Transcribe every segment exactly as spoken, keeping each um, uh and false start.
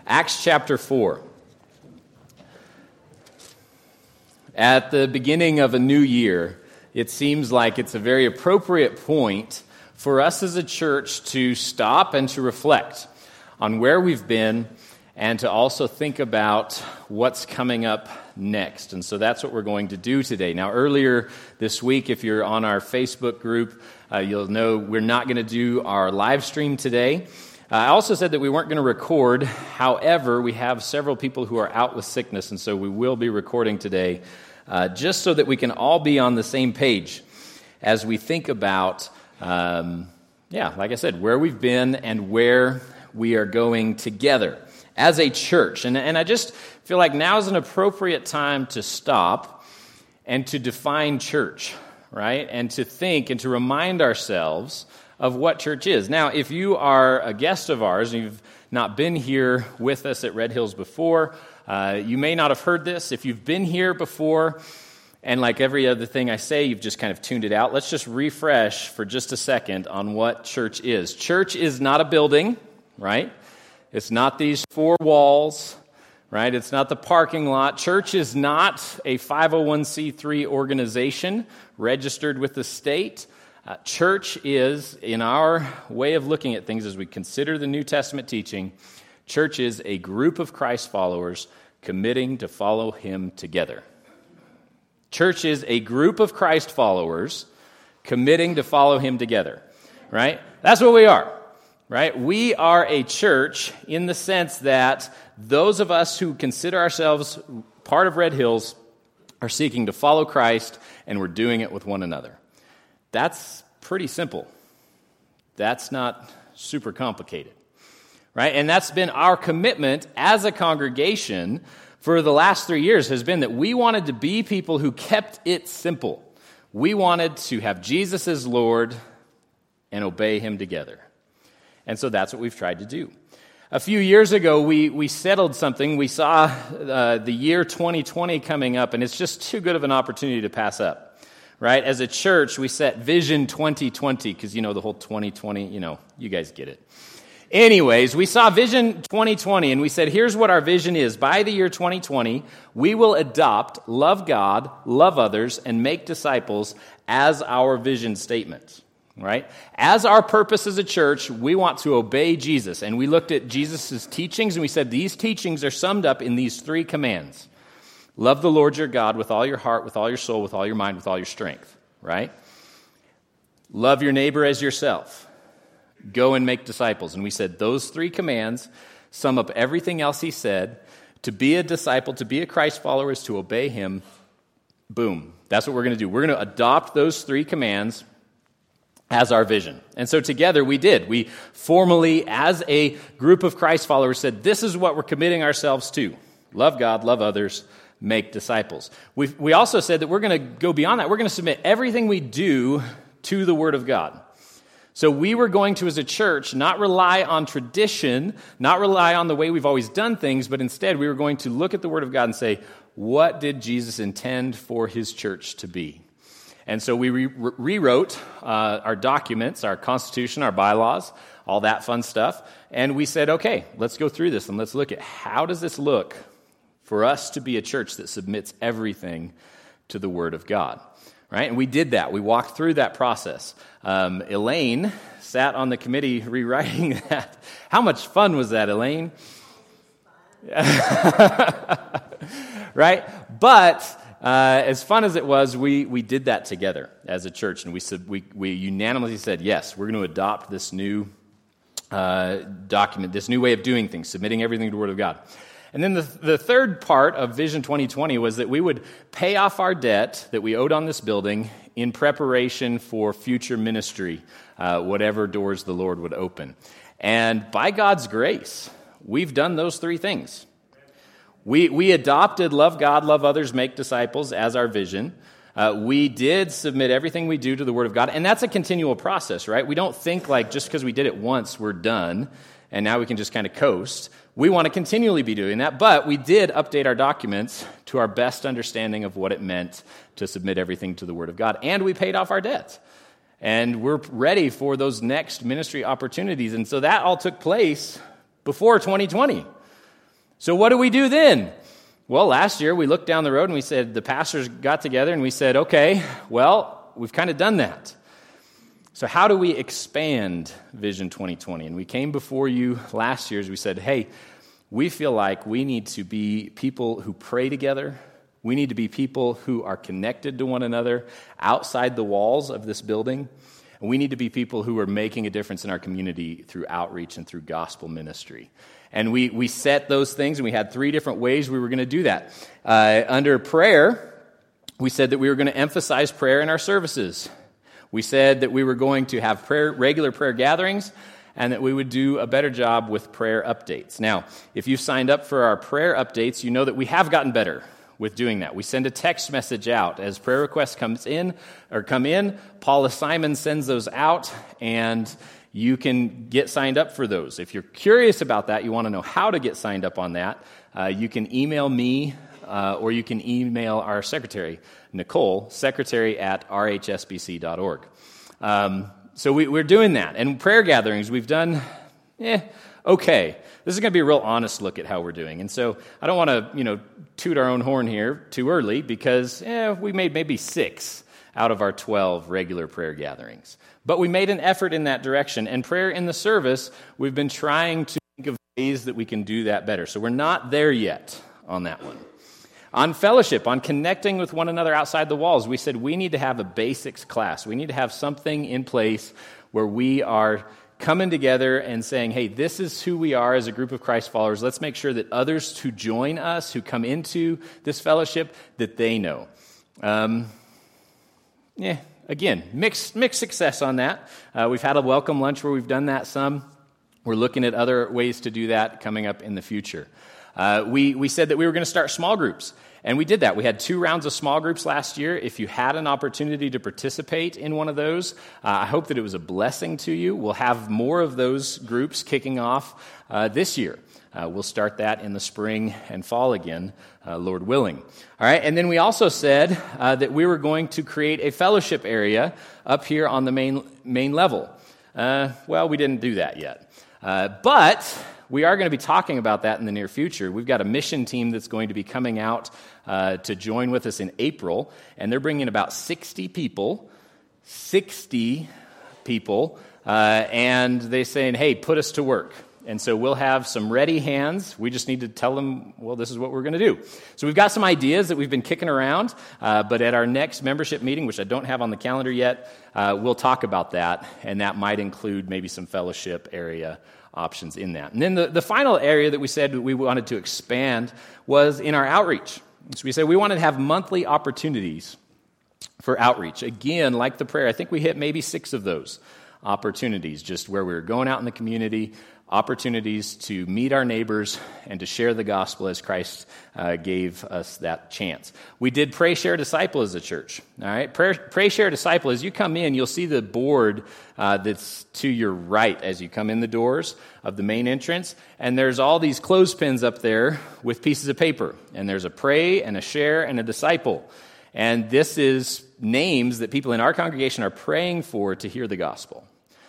Acts chapter four. At the beginning of a new year, it seems like it's a very appropriate point for us as a church to stop and to reflect on where we've been and to also think about what's coming up next. And so that's what we're going to do today. Now, earlier this week, if you're on our Facebook group, uh, you'll know we're not going to do our live stream today. Uh, I also said that we weren't going to record. However, we have several people who are out with sickness, and so we will be recording today uh, just so that we can all be on the same page as we think about, um, yeah, like I said, where we've been and where we are going together as a church. And, and I just feel like now is an appropriate time to stop and to define church, right? And to think and to remind ourselves of what church is. Now, if you are a guest of ours and you've not been here with us at Red Hills before, uh, you may not have heard this. If you've been here before, and like every other thing I say, you've just kind of tuned it out, let's just refresh for just a second on what church is. Church is not a building, right? It's not these four walls, right? It's not the parking lot. Church is not a five oh one c three organization registered with the state. Uh, church is, in our way of looking at things as we consider the New Testament teaching, church is a group of Christ followers committing to follow Him together. Church is a group of Christ followers committing to follow Him together, right? That's what we are, right? We are a church in the sense that those of us who consider ourselves part of Red Hills are seeking to follow Christ, and we're doing it with one another. That's pretty simple. That's not super complicated, right? And that's been our commitment as a congregation for the last three years has been that we wanted to be people who kept it simple. We wanted to have Jesus as Lord and obey Him together. And so that's what we've tried to do. A few years ago, we we settled something. We saw uh, the year twenty twenty coming up, and it's just too good of an opportunity to pass up. Right? As a church, we set Vision twenty twenty, because, you know, the whole twenty twenty, you know, you guys get it. Anyways, we saw Vision twenty twenty, and we said, here's what our vision is. By the year twenty twenty, we will adopt, love God, love others, and make disciples as our vision statement. Right? As our purpose as a church, we want to obey Jesus. And we looked at Jesus' teachings, and we said these teachings are summed up in these three commands. Love the Lord your God with all your heart, with all your soul, with all your mind, with all your strength, right? Love your neighbor as yourself. Go and make disciples. And we said those three commands sum up everything else He said. To be a disciple, to be a Christ follower is to obey Him. Boom. That's what we're going to do. We're going to adopt those three commands as our vision. And so together we did. We formally, as a group of Christ followers, said this is what we're committing ourselves to. Love God, love others, make disciples. We we also said that we're going to go beyond that. We're going to submit everything we do to the Word of God. So we were going to, as a church, not rely on tradition, not rely on the way we've always done things, but instead we were going to look at the Word of God and say, what did Jesus intend for His church to be? And so we re- re- rewrote uh, our documents, our Constitution, our bylaws, all that fun stuff, and we said, okay, let's go through this and let's look at how does this look for us to be a church that submits everything to the Word of God, right? And we did that. We walked through that process. Um, Elaine sat on the committee rewriting that. How much fun was that, Elaine? Right? But uh, as fun as it was, we we did that together as a church, and we said we we unanimously said yes, we're going to adopt this new uh, document, this new way of doing things, submitting everything to the Word of God. And then the, the third part of Vision twenty twenty was that we would pay off our debt that we owed on this building in preparation for future ministry, uh, whatever doors the Lord would open. And by God's grace, we've done those three things. We we adopted love God, love others, make disciples as our vision. Uh, we did submit everything we do to the Word of God, and that's a continual process, right? We don't think like just because we did it once, we're done, and now we can just kind of coast. We want to continually be doing that, but we did update our documents to our best understanding of what it meant to submit everything to the Word of God, and we paid off our debt. And we're ready for those next ministry opportunities, and so that all took place before twenty twenty. So what do we do then? Well, last year we looked down the road and we said, the pastors got together and we said, okay, well, we've kind of done that. So how do we expand Vision twenty twenty? And we came before you last year as we said, hey, we feel like we need to be people who pray together. We need to be people who are connected to one another outside the walls of this building. And we need to be people who are making a difference in our community through outreach and through gospel ministry. And we, we set those things, and we had three different ways we were going to do that. Uh, under prayer, we said that we were going to emphasize prayer in our services. We said that we were going to have prayer, regular prayer gatherings, and that we would do a better job with prayer updates. Now, if you've signed up for our prayer updates, you know that we have gotten better with doing that. We send a text message out as prayer requests comes in or come in. Paula Simon sends those out, and you can get signed up for those. If you're curious about that, you want to know how to get signed up on that, uh, you can email me uh, or you can email our secretary, Nicole, secretary at r h s b c dot org. Um, so we, we're doing that. And prayer gatherings, we've done, eh, okay. This is going to be a real honest look at how we're doing. And so I don't want to, you know, toot our own horn here too early because eh, we made maybe six out of our twelve regular prayer gatherings. But we made an effort in that direction. And prayer in the service, we've been trying to think of ways that we can do that better. So we're not there yet on that one. On fellowship, on connecting with one another outside the walls, we said we need to have a basics class. We need to have something in place where we are coming together and saying, hey, this is who we are as a group of Christ followers. Let's make sure that others who join us, who come into this fellowship, that they know. Um, yeah, again, mixed mixed success on that. Uh, we've had a welcome lunch where we've done that some. We're looking at other ways to do that coming up in the future. Uh, we, we said that we were going to start small groups, and we did that. We had two rounds of small groups last year. If you had an opportunity to participate in one of those, uh, I hope that it was a blessing to you. We'll have more of those groups kicking off uh, this year. Uh, we'll start that in the spring and fall again, uh, Lord willing. All right, and then we also said uh, that we were going to create a fellowship area up here on the main main level. Uh, well, we didn't do that yet. Uh, but we are going to be talking about that in the near future. We've got a mission team that's going to be coming out uh, to join with us in April, and they're bringing about sixty people, sixty people, uh, and they're saying, hey, put us to work. And so we'll have some ready hands. We just need to tell them, well, this is what we're going to do. So we've got some ideas that we've been kicking around, uh, but at our next membership meeting, which I don't have on the calendar yet, uh, we'll talk about that, and that might include maybe some fellowship area options in that. And then the, the final area that we said we wanted to expand was in our outreach. So we said we wanted to have monthly opportunities for outreach. Again, like the prayer, I think we hit maybe six of those opportunities, just where we were going out in the community, opportunities to meet our neighbors and to share the gospel as Christ uh, gave us that chance. We did Pray, Share, Disciple as a church. All right, Pray, Pray Share, Disciple. As you come in, you'll see the board uh, that's to your right as you come in the doors of the main entrance, and there's all these clothespins up there with pieces of paper, and there's a pray and a share and a disciple. And this is names that people in our congregation are praying for to hear the gospel.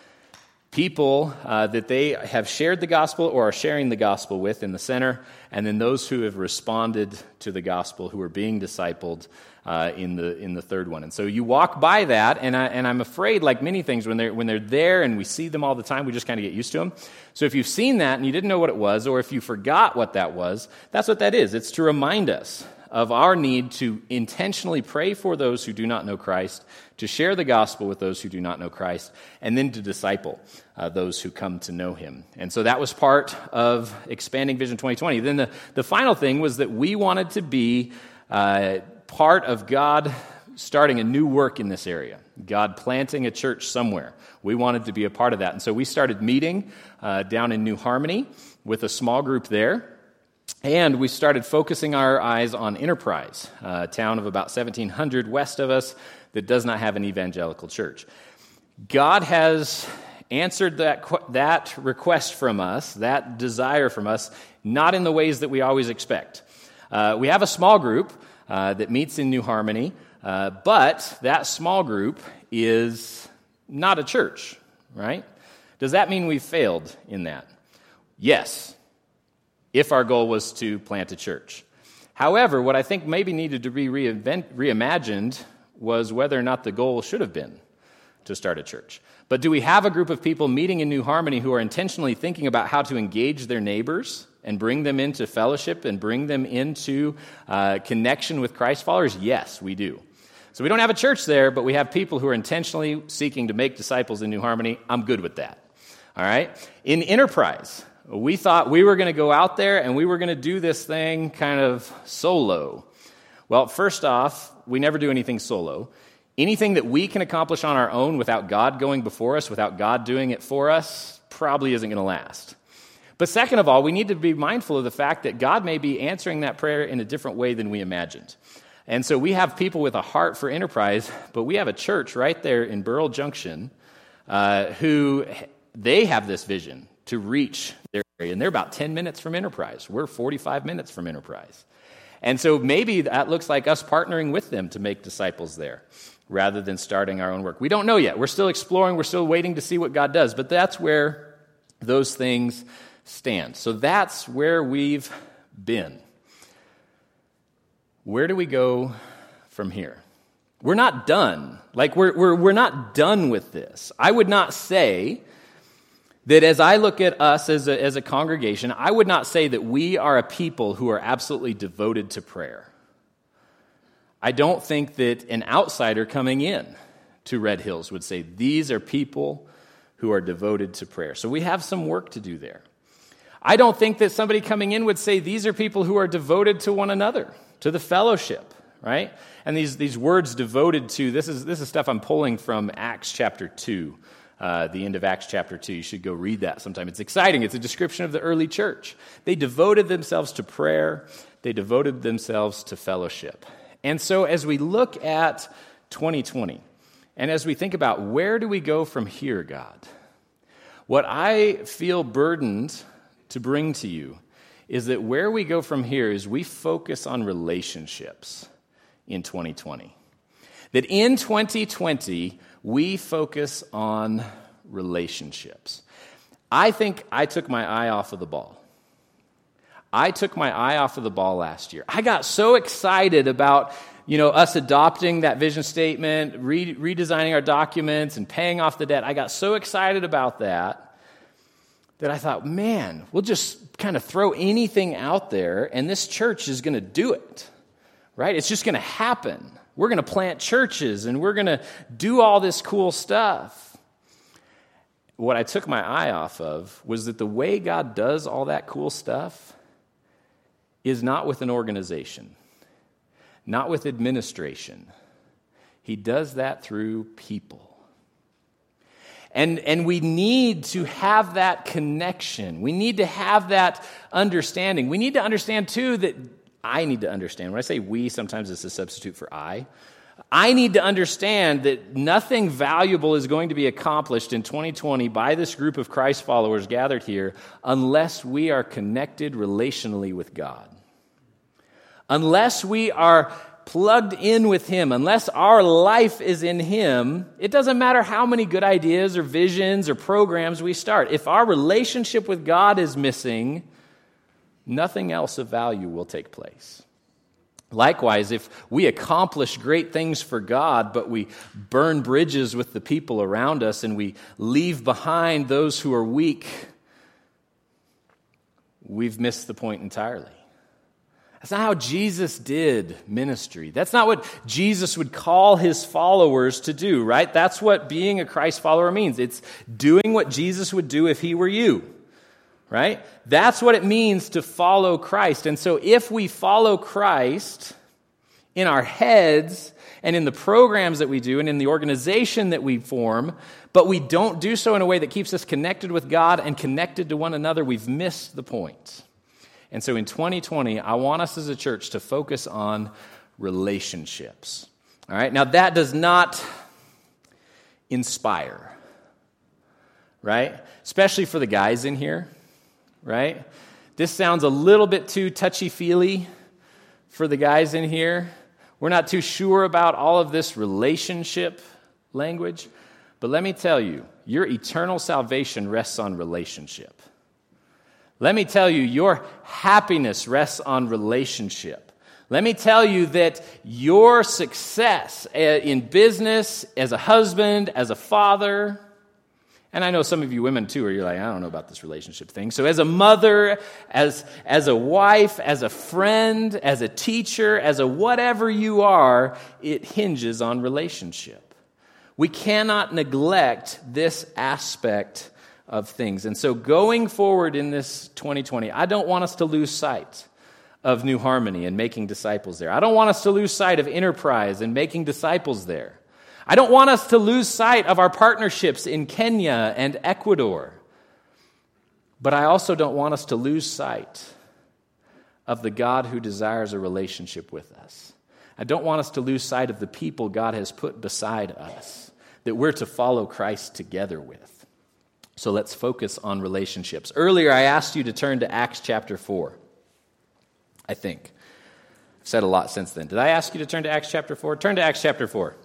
People uh, that they have shared the gospel or are sharing the gospel with in the center, and then those who have responded to the gospel, who are being discipled uh, in the in the third one. And so you walk by that, and I, and I'm afraid, like many things, when they're when they're there and we see them all the time, we just kind of get used to them. So if you've seen that and you didn't know what it was, or if you forgot what that was, that's what that is. It's to remind us of our need to intentionally pray for those who do not know Christ, to share the gospel with those who do not know Christ, and then to disciple uh, those who come to know him. And so that was part of expanding Vision twenty twenty. Then the, the final thing was that we wanted to be uh, part of God starting a new work in this area, God planting a church somewhere. We wanted to be a part of that. And so we started meeting uh, down in New Harmony with a small group there. And we started focusing our eyes on Enterprise, a town of about seventeen hundred west of us that does not have an evangelical church. God has answered that that request from us, that desire from us, not in the ways that we always expect. Uh, we have a small group uh, that meets in New Harmony, uh, but that small group is not a church, right? Does that mean we've failed in that? Yes. if our goal was to plant a church. However, what I think maybe needed to be reinvent, reimagined was whether or not the goal should have been to start a church. But do we have a group of people meeting in New Harmony who are intentionally thinking about how to engage their neighbors and bring them into fellowship and bring them into uh, connection with Christ followers? Yes, we do. So we don't have a church there, but we have people who are intentionally seeking to make disciples in New Harmony. I'm good with that. All right? In Enterprise, we thought we were going to go out there and we were going to do this thing kind of solo. Well, first off, we never do anything solo. Anything that we can accomplish on our own without God going before us, without God doing it for us, probably isn't going to last. But second of all, we need to be mindful of the fact that God may be answering that prayer in a different way than we imagined. And so we have people with a heart for Enterprise, but we have a church right there in Burrell Junction uh, who, they have this vision to reach their area. And they're about ten minutes from Enterprise. We're forty-five minutes from Enterprise. And so maybe that looks like us partnering with them to make disciples there rather than starting our own work. We don't know yet. We're still exploring. We're still waiting to see what God does. But that's where those things stand. So that's where we've been. Where do we go from here? We're not done. Like, we're, we're, we're not done with this. I would not say that as I look at us as a, as a congregation, I would not say that we are a people who are absolutely devoted to prayer. I don't think that an outsider coming in to Red Hills would say, these are people who are devoted to prayer. So we have some work to do there. I don't think that somebody coming in would say, these are people who are devoted to one another, to the fellowship, right? And these, these words devoted to, this is, this is stuff I'm pulling from Acts chapter two. Uh, the end of Acts chapter two. You should go read that sometime. It's exciting. It's a description of the early church. They devoted themselves to prayer. They devoted themselves to fellowship. And so as we look at twenty twenty, and as we think about where do we go from here, God, what I feel burdened to bring to you is that where we go from here is we focus on relationships in twenty twenty. That in twenty twenty, we focus on relationships. I think I took my eye off of the ball. I took my eye off of the ball last year. I got so excited about, you know, us adopting that vision statement, re- redesigning our documents, and paying off the debt. I got so excited about that that I thought, man, we'll just kind of throw anything out there, and this church is going to do it, right? It's just going to happen. We're going to plant churches, and we're going to do all this cool stuff. What I took my eye off of was that the way God does all that cool stuff is not with an organization, not with administration. He does that through people. And, and we need to have that connection. We need to have that understanding. We need to understand, too, that I need to understand. When I say we, sometimes it's a substitute for I. I need to understand that nothing valuable is going to be accomplished in twenty twenty by this group of Christ followers gathered here unless we are connected relationally with God. Unless we are plugged in with Him, unless our life is in Him, it doesn't matter how many good ideas or visions or programs we start. If our relationship with God is missing, nothing else of value will take place. Likewise, if we accomplish great things for God, but we burn bridges with the people around us and we leave behind those who are weak, we've missed the point entirely. That's not how Jesus did ministry. That's not what Jesus would call His followers to do, right? That's what being a Christ follower means. It's doing what Jesus would do if He were you. Right? That's what it means to follow Christ. And so if we follow Christ in our heads and in the programs that we do and in the organization that we form, but we don't do so in a way that keeps us connected with God and connected to one another, we've missed the point. And so in twenty twenty, I want us as a church to focus on relationships. All right? Now that does not inspire, right? Especially for the guys in here. Right? This sounds a little bit too touchy-feely for the guys in here. We're not too sure about all of this relationship language. But let me tell you, your eternal salvation rests on relationship. Let me tell you, your happiness rests on relationship. Let me tell you that your success in business, as a husband, as a father, and I know some of you women too, are you're like, I don't know about this relationship thing. So as a mother, as, as a wife, as a friend, as a teacher, as a whatever you are, it hinges on relationship. We cannot neglect this aspect of things. And so going forward in this twenty twenty, I don't want us to lose sight of New Harmony and making disciples there. I don't want us to lose sight of Enterprise and making disciples there. I don't want us to lose sight of our partnerships in Kenya and Ecuador. But I also don't want us to lose sight of the God who desires a relationship with us. I don't want us to lose sight of the people God has put beside us that we're to follow Christ together with. So let's focus on relationships. Earlier, I asked you to turn to Acts chapter four. I think. I've said a lot since then. Did I ask you to turn to Acts chapter four? Turn to Acts chapter four.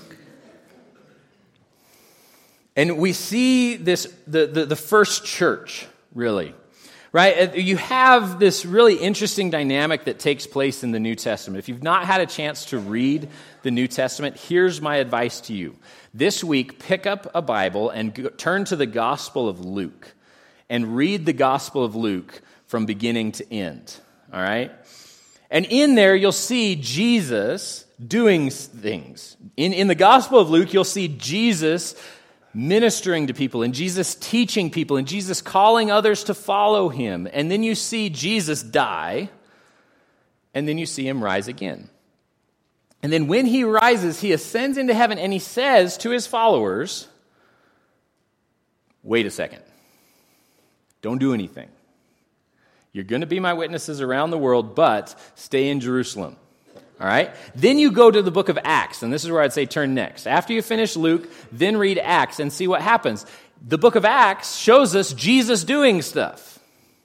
And we see this, the, the, the first church, really, right? You have this really interesting dynamic that takes place in the New Testament. If you've not had a chance to read the New Testament, here's my advice to you. This week, pick up a Bible and go, turn to the Gospel of Luke and read the Gospel of Luke from beginning to end. All right? And in there, you'll see Jesus doing things. In, in the Gospel of Luke, you'll see Jesus ministering to people, and Jesus teaching people, and Jesus calling others to follow him. And then you see Jesus die, and then you see him rise again. And then when he rises, he ascends into heaven, and he says to his followers, wait a second. Don't do anything. You're going to be my witnesses around the world, but stay in Jerusalem. All right? Then you go to the book of Acts, and this is where I'd say turn next. After you finish Luke, then read Acts and see what happens. The book of Acts shows us Jesus doing stuff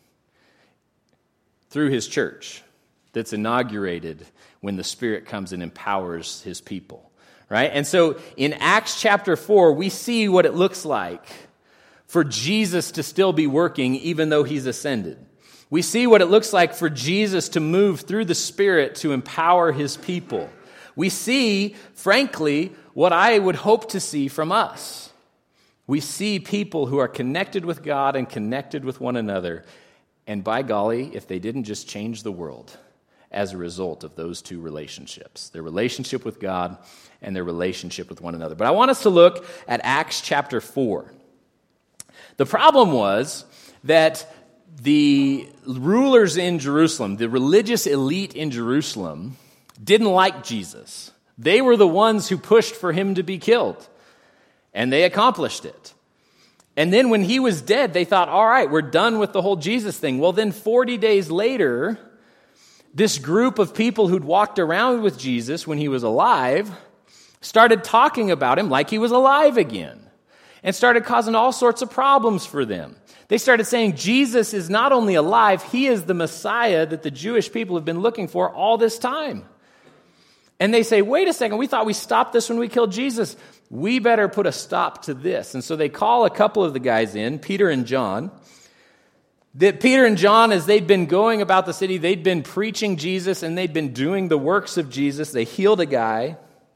through his church that's inaugurated when the Spirit comes and empowers his people. Right? And so in Acts chapter four, we see what it looks like for Jesus to still be working even though he's ascended. We see what it looks like for Jesus to move through the Spirit to empower his people. We see, frankly, what I would hope to see from us. We see people who are connected with God and connected with one another. And by golly, if they didn't just change the world as a result of those two relationships, their relationship with God and their relationship with one another. But I want us to look at Acts chapter four. The problem was that the rulers in Jerusalem, the religious elite in Jerusalem, didn't like Jesus. They were the ones who pushed for him to be killed, and they accomplished it. And then when he was dead, they thought, all right, we're done with the whole Jesus thing. Well, then forty days later, this group of people who'd walked around with Jesus when he was alive started talking about him like he was alive again, and started causing all sorts of problems for them. They started saying Jesus is not only alive, he is the Messiah that the Jewish people have been looking for all this time. And they say, wait a second, we thought we stopped this when we killed Jesus. We better put a stop to this. And so they call a couple of the guys in, Peter and John. That Peter and John, as they'd been going about the city, they'd been preaching Jesus and they'd been doing the works of Jesus. They healed a guy.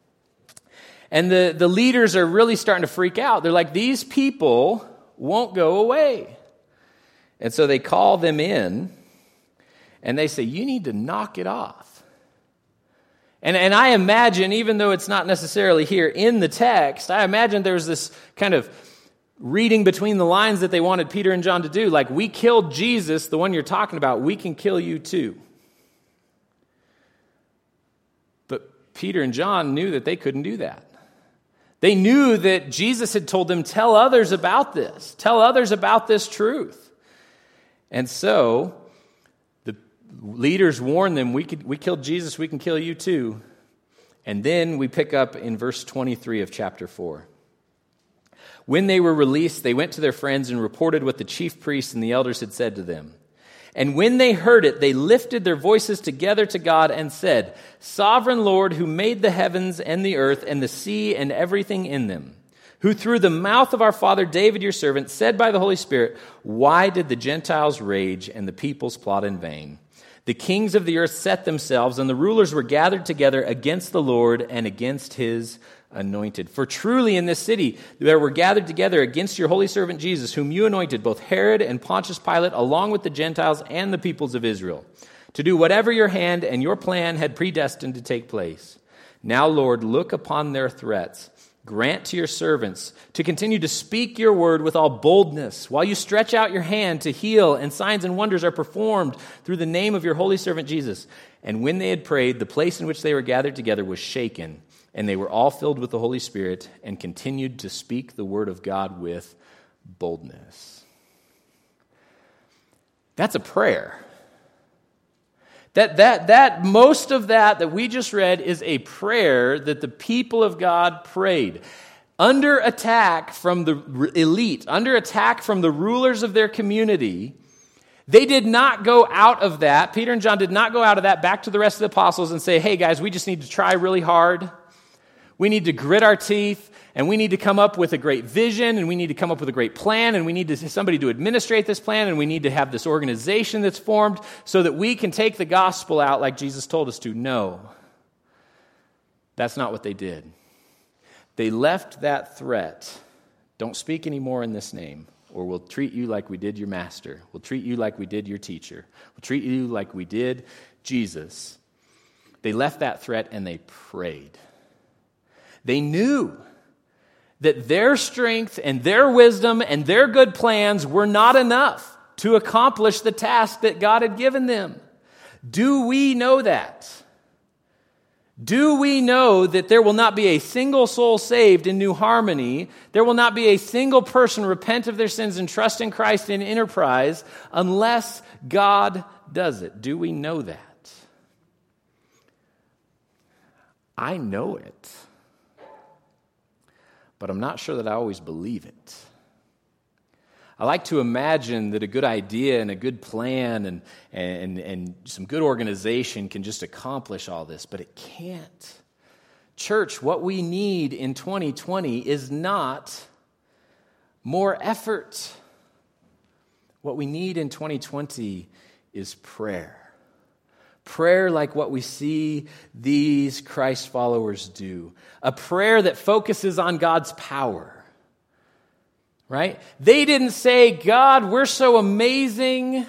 And the, the leaders are really starting to freak out. They're like, these people won't go away. And so they call them in, and they say, you need to knock it off. And, and I imagine, even though it's not necessarily here in the text, I imagine there's this kind of reading between the lines that they wanted Peter and John to do. Like, we killed Jesus, the one you're talking about, we can kill you too. But Peter and John knew that they couldn't do that. They knew that Jesus had told them, tell others about this. Tell others about this truth. And so the leaders warned them, we could, we killed Jesus, we can kill you too. And then we pick up in verse twenty-three of chapter four. When they were released, they went to their friends and reported what the chief priests and the elders had said to them. And when they heard it, they lifted their voices together to God and said, Sovereign Lord, who made the heavens and the earth and the sea and everything in them, who through the mouth of our father David your servant said by the Holy Spirit, why did the Gentiles rage and the peoples plot in vain? The kings of the earth set themselves, and the rulers were gathered together against the Lord and against his anointed. For truly in this city there were gathered together against your holy servant Jesus, whom you anointed, both Herod and Pontius Pilate, along with the Gentiles and the peoples of Israel, to do whatever your hand and your plan had predestined to take place. Now, Lord, look upon their threats. Grant to your servants to continue to speak your word with all boldness, while you stretch out your hand to heal, and signs and wonders are performed through the name of your holy servant Jesus. And when they had prayed, the place in which they were gathered together was shaken, and they were all filled with the Holy Spirit and continued to speak the word of God with boldness. That's a prayer. That, that, that, most of that that we just read is a prayer that the people of God prayed. Under attack from the elite, under attack from the rulers of their community, they did not go out of that. Peter and John did not go out of that back to the rest of the apostles and say, hey guys, we just need to try really hard. We need to grit our teeth, and we need to come up with a great vision, and we need to come up with a great plan, and we need to, somebody to administrate this plan, and we need to have this organization that's formed so that we can take the gospel out like Jesus told us to. No, that's not what they did. They left that threat. Don't speak anymore in this name, or we'll treat you like we did your master. We'll treat you like we did your teacher. We'll treat you like we did Jesus. They left that threat and they prayed. They knew that their strength and their wisdom and their good plans were not enough to accomplish the task that God had given them. Do we know that? Do we know that there will not be a single soul saved in New Harmony? There will not be a single person repent of their sins and trust in Christ in Enterprise unless God does it. Do we know that? I know it. But I'm not sure that I always believe it. I like to imagine that a good idea and a good plan and, and, and some good organization can just accomplish all this, but it can't. Church, what we need in twenty twenty is not more effort. What we need in twenty twenty is prayer. Prayer like what we see these Christ followers do. A prayer that focuses on God's power. Right? They didn't say, God, we're so amazing.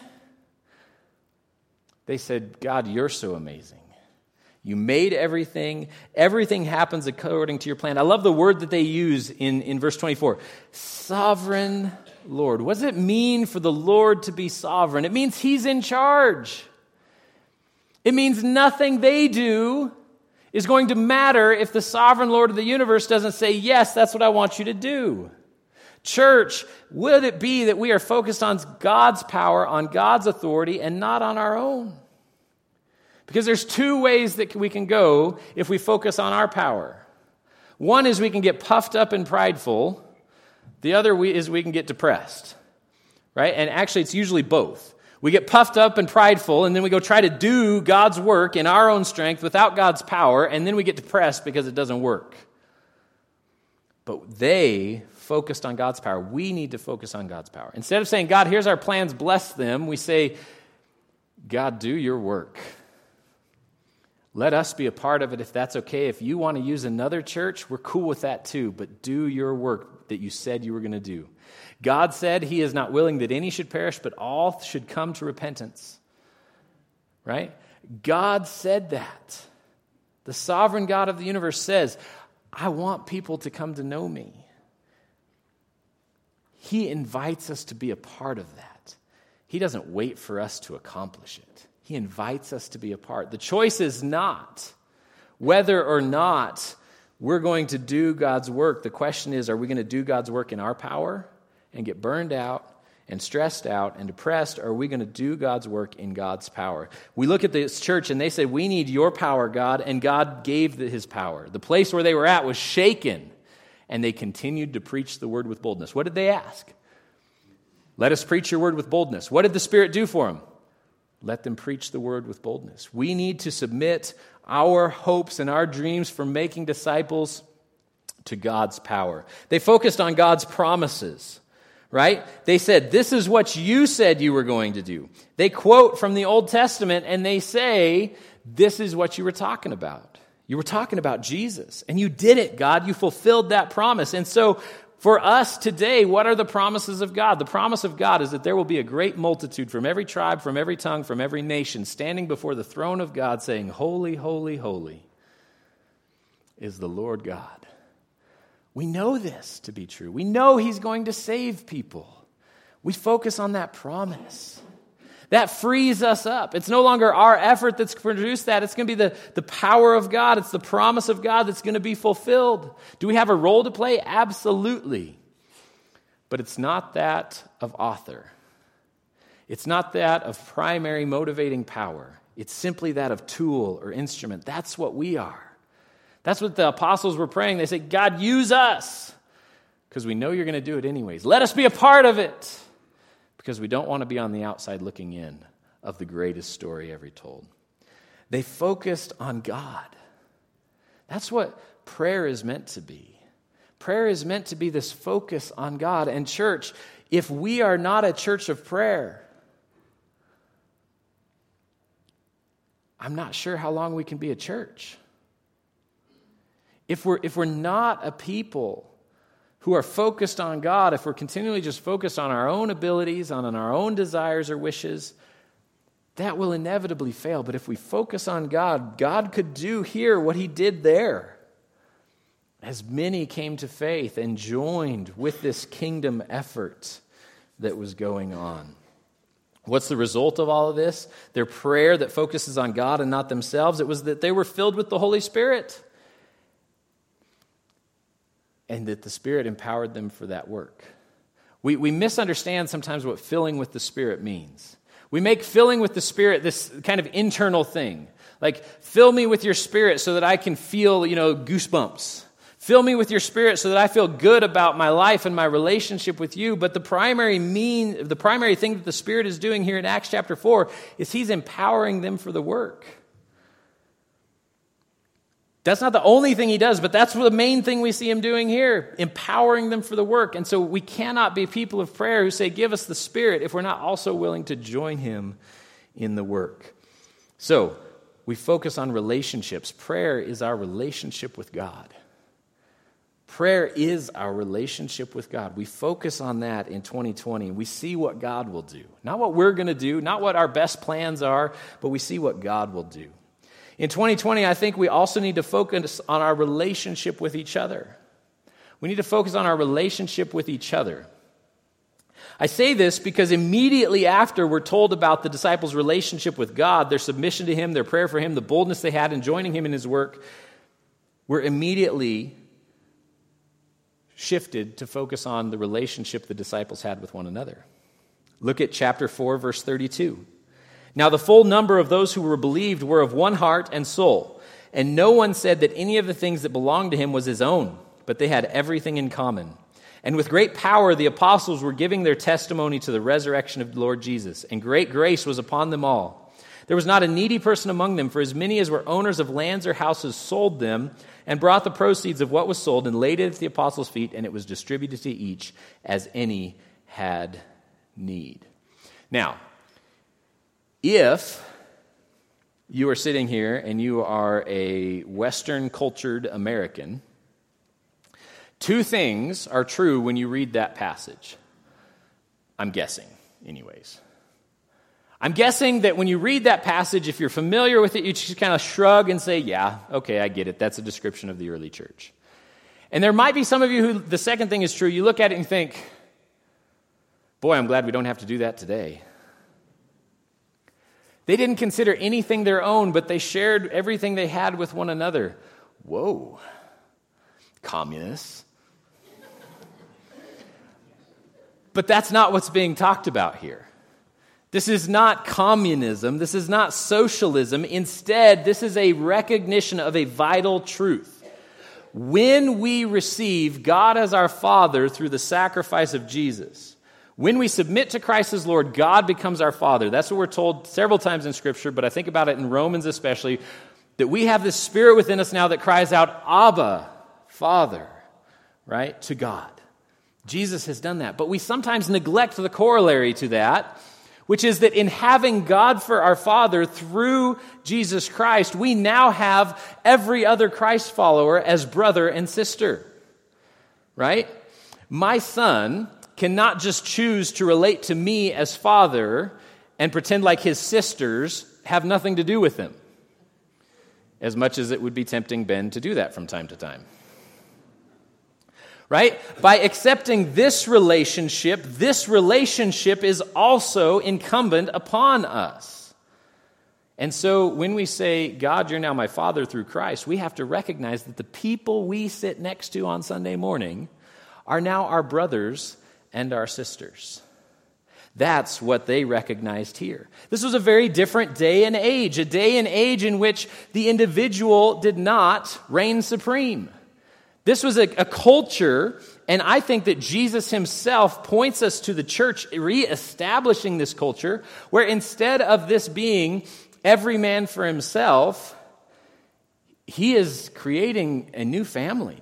They said, God, you're so amazing. You made everything. Everything happens according to your plan. I love the word that they use in, in verse twenty-four. Sovereign Lord. What does it mean for the Lord to be sovereign? It means He's in charge. It means nothing they do is going to matter if the sovereign Lord of the universe doesn't say, yes, that's what I want you to do. Church, would it be that we are focused on God's power, on God's authority, and not on our own? Because there's two ways that we can go if we focus on our power. One is we can get puffed up and prideful. The other is we can get depressed. Right? And actually, it's usually both. We get puffed up and prideful, and then we go try to do God's work in our own strength without God's power, and then we get depressed because it doesn't work. But they focused on God's power. We need to focus on God's power. Instead of saying, God, here's our plans, bless them, we say, God, do your work. Let us be a part of it if that's okay. If you want to use another church, we're cool with that too, but do your work that you said you were going to do. God said He is not willing that any should perish, but all should come to repentance. Right? God said that. The sovereign God of the universe says, I want people to come to know me. He invites us to be a part of that. He doesn't wait for us to accomplish it. He invites us to be a part. The choice is not whether or not we're going to do God's work. The question is, are we going to do God's work in our power and get burned out and stressed out and depressed, or are we going to do God's work in God's power? We look at this church and they said, we need your power, God, and God gave His power. The place where they were at was shaken, and they continued to preach the word with boldness. What did they ask? Let us preach your word with boldness. What did the Spirit do for them? Let them preach the word with boldness. We need to submit our hopes and our dreams for making disciples to God's power. They focused on God's promises, right? They said, this is what you said you were going to do. They quote from the Old Testament and they say, this is what you were talking about. You were talking about Jesus, and you did it, God. You fulfilled that promise. And so for us today, what are the promises of God? The promise of God is that there will be a great multitude from every tribe, from every tongue, from every nation, standing before the throne of God saying, holy, holy, holy is the Lord God. We know this to be true. We know He's going to save people. We focus on that promise. That frees us up. It's no longer our effort that's produced that. It's going to be the, the power of God. It's the promise of God that's going to be fulfilled. Do we have a role to play? Absolutely. But it's not that of author. It's not that of primary motivating power. It's simply that of tool or instrument. That's what we are. That's what the apostles were praying. They said, God, use us, because we know you're going to do it anyways. Let us be a part of it, because we don't want to be on the outside looking in of the greatest story ever told. They focused on God. That's what prayer is meant to be. Prayer is meant to be this focus on God. And church, if we are not a church of prayer, I'm not sure how long we can be a church. If we're, if we're not a people who are focused on God, if we're continually just focused on our own abilities, on our own desires or wishes, that will inevitably fail. But if we focus on God, God could do here what He did there. As many came to faith and joined with this kingdom effort that was going on. What's the result of all of this? Their prayer that focuses on God and not themselves, it was that they were filled with the Holy Spirit. And that the Spirit empowered them for that work. We, we misunderstand sometimes what filling with the Spirit means. We make filling with the Spirit this kind of internal thing. Like, fill me with your Spirit so that I can feel, you know, goosebumps. Fill me with your Spirit so that I feel good about my life and my relationship with you. But the primary mean, the primary thing that the Spirit is doing here in Acts chapter four is He's empowering them for the work. That's not the only thing He does, but that's the main thing we see Him doing here, empowering them for the work. And so we cannot be people of prayer who say, give us the Spirit, if we're not also willing to join Him in the work. So we focus on relationships. Prayer is our relationship with God. Prayer is our relationship with God. We focus on that in twenty twenty, and we see what God will do. Not what we're going to do, not what our best plans are, but we see what God will do. In twenty twenty, I think we also need to focus on our relationship with each other. We need to focus on our relationship with each other. I say this because immediately after we're told about the disciples' relationship with God, their submission to Him, their prayer for Him, the boldness they had in joining Him in His work, we're immediately shifted to focus on the relationship the disciples had with one another. Look at chapter four, verse thirty-two. Now the full number of those who were believed were of one heart and soul, and no one said that any of the things that belonged to him was his own, but they had everything in common. And with great power the apostles were giving their testimony to the resurrection of the Lord Jesus, and great grace was upon them all. There was not a needy person among them, for as many as were owners of lands or houses sold them, and brought the proceeds of what was sold and laid it at the apostles' feet, and it was distributed to each as any had need. Now, if you are sitting here and you are a Western cultured American, two things are true when you read that passage. I'm guessing, anyways. I'm guessing that when you read that passage, if you're familiar with it, you just kind of shrug and say, yeah, okay, I get it. That's a description of the early church. And there might be some of you who, the second thing is true. You look at it and think, boy, I'm glad we don't have to do that today. They didn't consider anything their own, but they shared everything they had with one another. Whoa, communists. But that's not what's being talked about here. This is not communism. This is not socialism. Instead, this is a recognition of a vital truth. When we receive God as our Father through the sacrifice of Jesus, when we submit to Christ as Lord, God becomes our Father. That's what we're told several times in Scripture, but I think about it in Romans especially, that we have this Spirit within us now that cries out, Abba, Father. right, to God. Jesus has done that. But we sometimes neglect the corollary to that, which is that in having God for our Father through Jesus Christ, we now have every other Christ follower as brother and sister, right? My son cannot just choose to relate to me as father and pretend like his sisters have nothing to do with him, as much as it would be tempting Ben to do that from time to time. Right? By accepting this relationship, this relationship is also incumbent upon us. And so when we say, God, you're now my Father through Christ, we have to recognize that the people we sit next to on Sunday morning are now our brothers and our sisters. That's what they recognized here. This was a very different day and age, a day and age in which the individual did not reign supreme. This was a, a culture, and I think that Jesus himself points us to the church reestablishing this culture, where instead of this being every man for himself, he is creating a new family.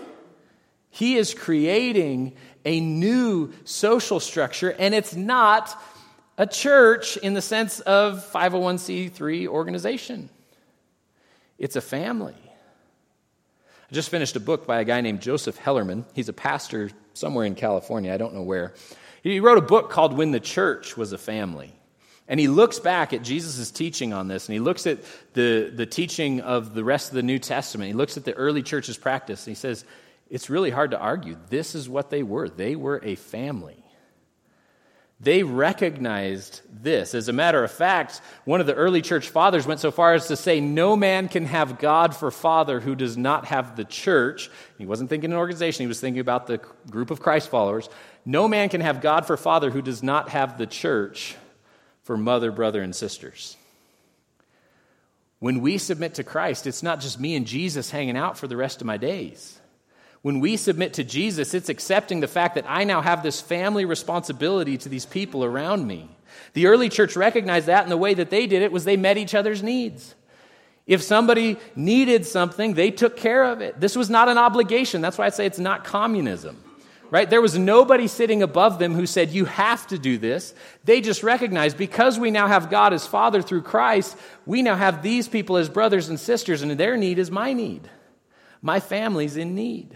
He is creating a new social structure, and it's not a church in the sense of five oh one c three organization. It's a family. I just finished a book by a guy named Joseph Hellerman. He's a pastor somewhere in California. I don't know where. He wrote a book called When the Church Was a Family. And he looks back at Jesus' teaching on this, and he looks at the, the teaching of the rest of the New Testament. He looks at the early church's practice, and he says, it's really hard to argue. This is what they were. They were a family. They recognized this. As a matter of fact, one of the early church fathers went so far as to say, no man can have God for father who does not have the church. He wasn't thinking an organization. He was thinking about the group of Christ followers. No man can have God for father who does not have the church for mother, brother, and sisters. When we submit to Christ, it's not just me and Jesus hanging out for the rest of my days. When we submit to Jesus, it's accepting the fact that I now have this family responsibility to these people around me. The early church recognized that, and the way that they did it was they met each other's needs. If somebody needed something, they took care of it. This was not an obligation. That's why I say it's not communism, right? There was nobody sitting above them who said, you have to do this. They just recognized because we now have God as Father through Christ, we now have these people as brothers and sisters, and their need is my need. My family's in need.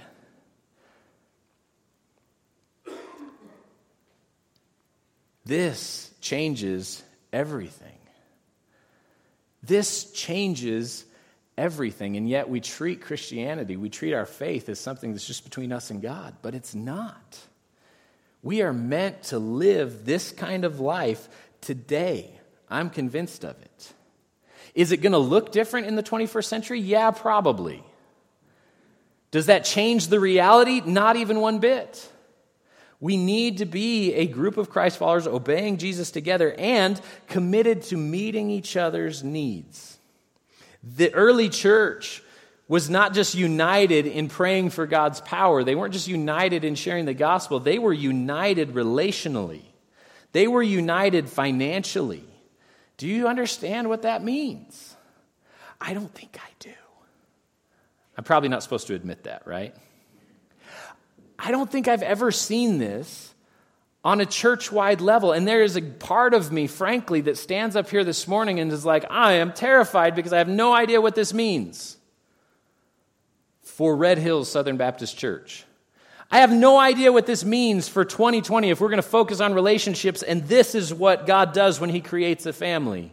This changes everything. This changes everything. And yet we treat Christianity, we treat our faith as something that's just between us and God, but it's not. We are meant to live this kind of life today. I'm convinced of it. Is it going to look different in the twenty-first century? Yeah, probably. Does that change the reality? Not even one bit. We need to be a group of Christ followers obeying Jesus together and committed to meeting each other's needs. The early church was not just united in praying for God's power. They weren't just united in sharing the gospel. They were united relationally. They were united financially. Do you understand what that means? I don't think I do. I'm probably not supposed to admit that, right? I don't think I've ever seen this on a church-wide level. And there is a part of me, frankly, that stands up here this morning and is like, I am terrified because I have no idea what this means for Red Hills Southern Baptist Church. I have no idea what this means for twenty twenty if we're going to focus on relationships, and this is what God does when he creates a family.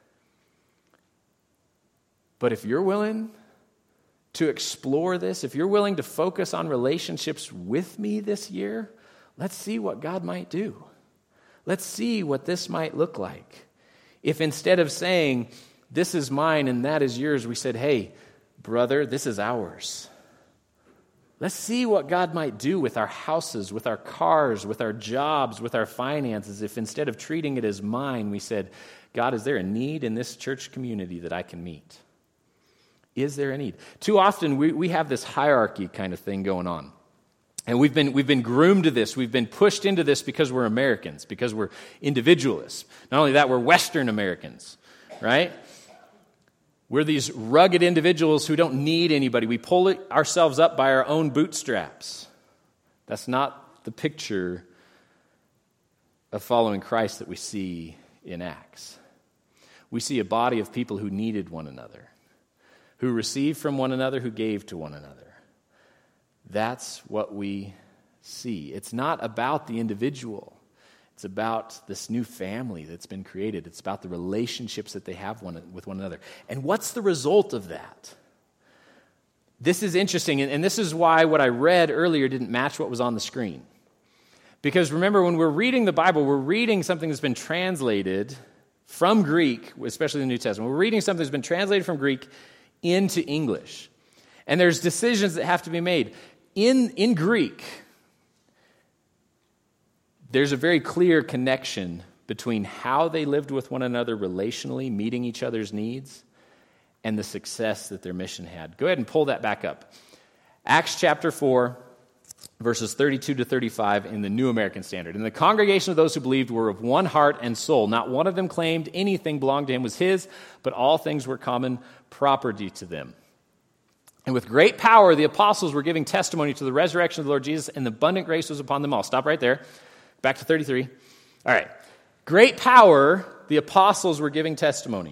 But if you're willing to explore this, if you're willing to focus on relationships with me this year, let's see what God might do. Let's see what this might look like. If instead of saying, this is mine and that is yours, we said, hey, brother, this is ours. Let's see what God might do with our houses, with our cars, with our jobs, with our finances. If instead of treating it as mine, we said, God, is there a need in this church community that I can meet? Is there a need? Too often we, we have this hierarchy kind of thing going on. And we've been we've been groomed to this. We've been pushed into this because we're Americans, because we're individualists. Not only that, we're Western Americans, right? We're these rugged individuals who don't need anybody. We pull it ourselves up by our own bootstraps. That's not the picture of following Christ that we see in Acts. We see a body of people who needed one another, who received from one another, who gave to one another. That's what we see. It's not about the individual. It's about this new family that's been created. It's about the relationships that they have one, with one another. And what's the result of that? This is interesting, and, and this is why what I read earlier didn't match what was on the screen. Because remember, when we're reading the Bible, we're reading something that's been translated from Greek, especially the New Testament. We're reading something that's been translated from Greek into English. And there's decisions that have to be made. In, in Greek, there's a very clear connection between how they lived with one another relationally, meeting each other's needs, and the success that their mission had. Go ahead and pull that back up. Acts chapter four, verses thirty-two to thirty-five in the New American Standard. And the congregation of those who believed were of one heart and soul. Not one of them claimed anything belonged to him was his, but all things were common property to them. And with great power, the apostles were giving testimony to the resurrection of the Lord Jesus, and the abundant grace was upon them all. Stop right there. Back to thirty-three. All right. Great power, the apostles were giving testimony.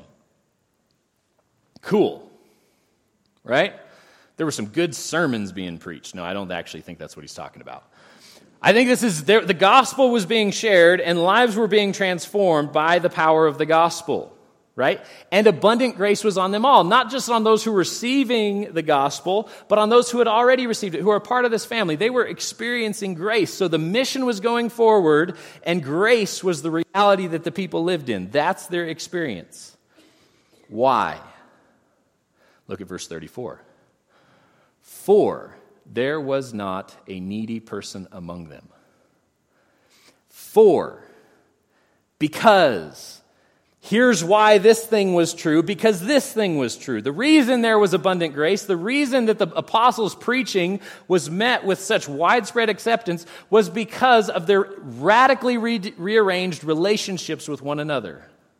Cool. Right? There were some good sermons being preached. No, I don't actually think that's what he's talking about. I think this is, the gospel was being shared and lives were being transformed by the power of the gospel, right? And abundant grace was on them all, not just on those who were receiving the gospel, but on those who had already received it, who are part of this family. They were experiencing grace. So the mission was going forward and grace was the reality that the people lived in. That's their experience. Why? Look at verse thirty-four. For there was not a needy person among them. For, because, here's why this thing was true, because this thing was true. The reason there was abundant grace, the reason that the apostles' preaching was met with such widespread acceptance was because of their radically re- rearranged relationships with one another.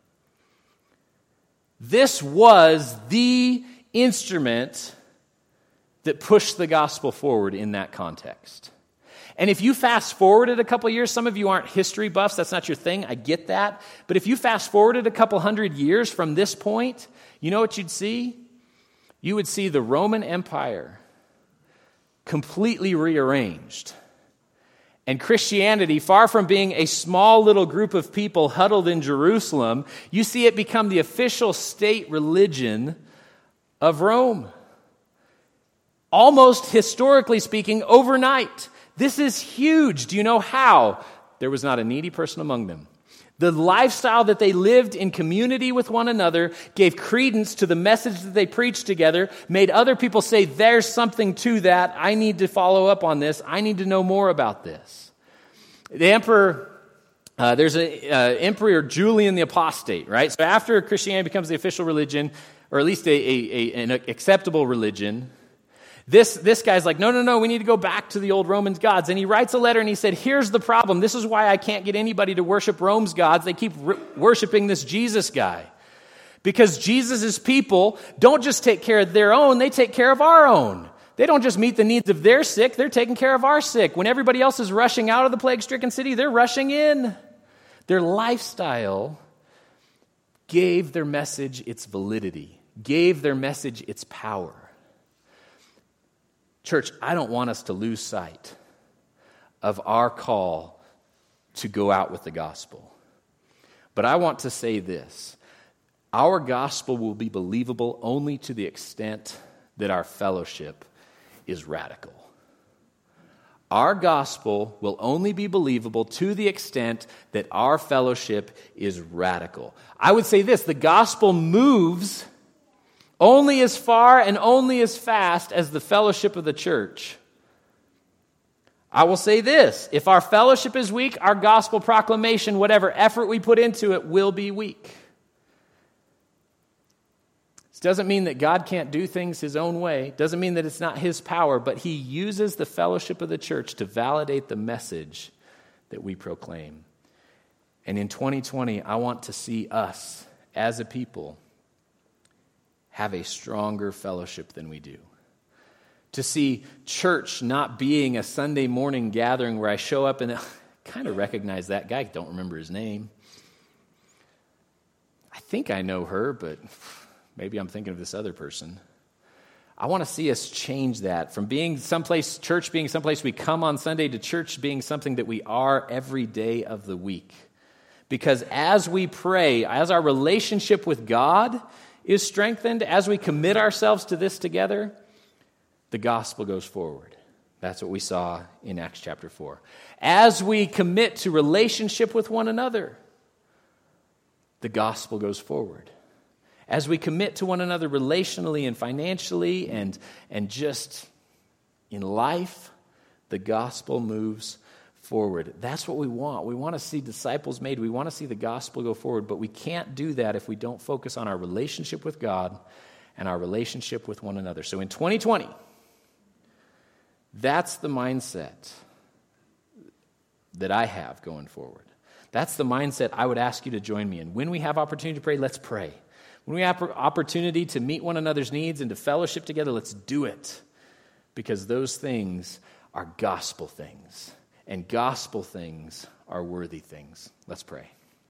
This was the instrument that pushed the gospel forward in that context. And if you fast forwarded a couple years, some of you aren't history buffs, that's not your thing, I get that. But if you fast forwarded a couple hundred years from this point, you know what you'd see? You would see the Roman Empire completely rearranged. And Christianity, far from being a small little group of people huddled in Jerusalem, you see it become the official state religion of Rome. Almost historically speaking, overnight. This is huge. Do you know how? There was not a needy person among them. The lifestyle that they lived in community with one another gave credence to the message that they preached together, made other people say, there's something to that. I need to follow up on this. I need to know more about this. The emperor, uh, there's an uh, emperor Julian the Apostate, right? So after Christianity becomes the official religion, or at least a, a, a, an acceptable religion, This this guy's like, no, no, no, we need to go back to the old Roman gods. And he writes a letter and he said, here's the problem. This is why I can't get anybody to worship Rome's gods. They keep r- worshiping this Jesus guy. Because Jesus' people don't just take care of their own, they take care of our own. They don't just meet the needs of their sick, they're taking care of our sick. When everybody else is rushing out of the plague-stricken city, they're rushing in. Their lifestyle gave their message its validity, gave their message its power. Church, I don't want us to lose sight of our call to go out with the gospel. But I want to say this. Our gospel will be believable only to the extent that our fellowship is radical. Our gospel will only be believable to the extent that our fellowship is radical. I would say this, the gospel moves only as far and only as fast as the fellowship of the church. I will say this, if our fellowship is weak, our gospel proclamation, whatever effort we put into it, will be weak. This doesn't mean that God can't do things his own way. It doesn't mean that it's not his power, but he uses the fellowship of the church to validate the message that we proclaim. And in twenty twenty, I want to see us as a people have a stronger fellowship than we do. to see church not being a Sunday morning gathering where I show up and I kind of recognize that guy, don't remember his name. I think I know her, but maybe I'm thinking of this other person. I want to see us change that from being someplace, church being someplace we come on Sunday, to church being something that we are every day of the week. Because as we pray, as our relationship with God is strengthened, as we commit ourselves to this together, the gospel goes forward. That's what we saw in Acts chapter four. As we commit to relationship with one another, the gospel goes forward. As we commit to one another relationally and financially and, and just in life, the gospel moves forward. That's what we want. We want to see disciples made. We want to see the gospel go forward, but we can't do that if we don't focus on our relationship with God and our relationship with one another. So in twenty twenty, that's the mindset that I have going forward. That's the mindset I would ask you to join me in. When we have opportunity to pray, let's pray. When we have opportunity to meet one another's needs and to fellowship together, let's do it. Because those things are gospel things. And gospel things are worthy things. Let's pray.